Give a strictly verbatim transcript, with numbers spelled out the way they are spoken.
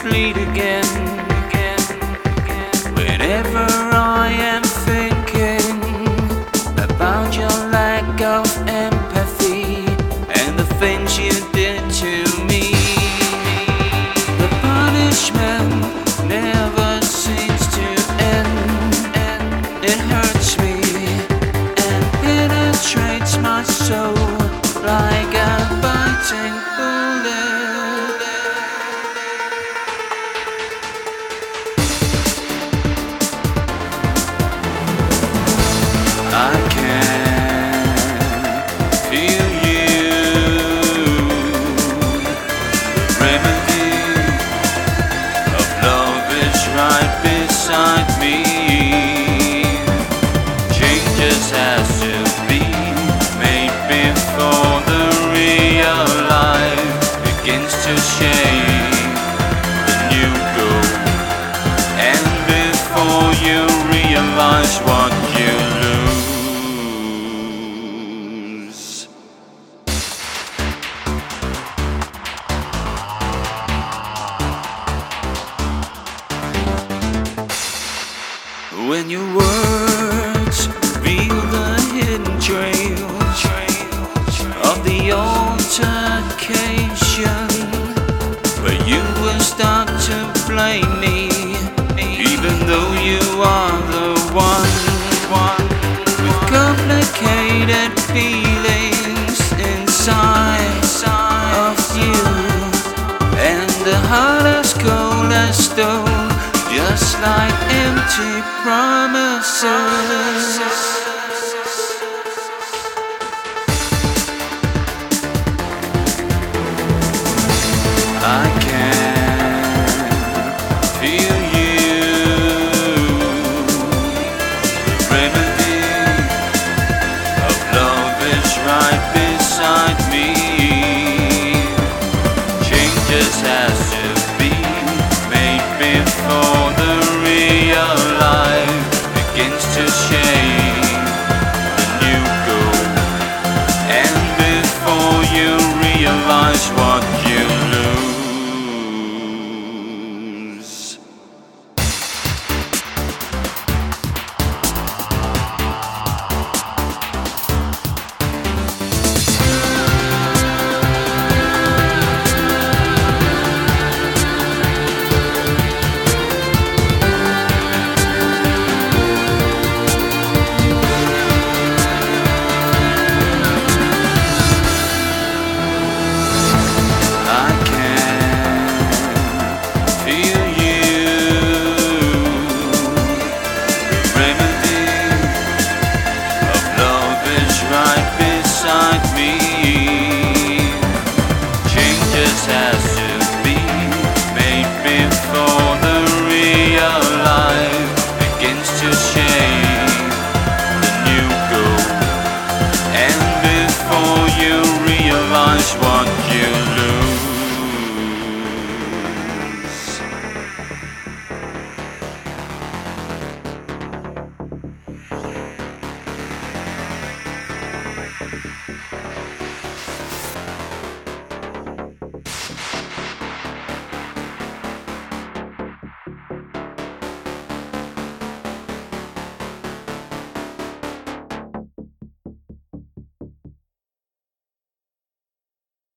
complete again. Whenever I am thinking about your lack of empathy and the things you did to me, the punishment never seems to end. It hurts me and penetrates my soul like a biting bullet. I can feel you. The remedy of love is right beside me. Changes has to be made before the real life begins to shape the new goal, and before you realize what you lose. When your words reveal the hidden trail of the altercation, where you will start to blame me, even though you are the one with complicated feelings inside of you, and the heart as cold as stone, just like empty promises. I can feel you. The remedy of love is right beside me. Changes has to be made before the real life begins to shape the new goal, and before you realize what you lose. Right beside me, changes as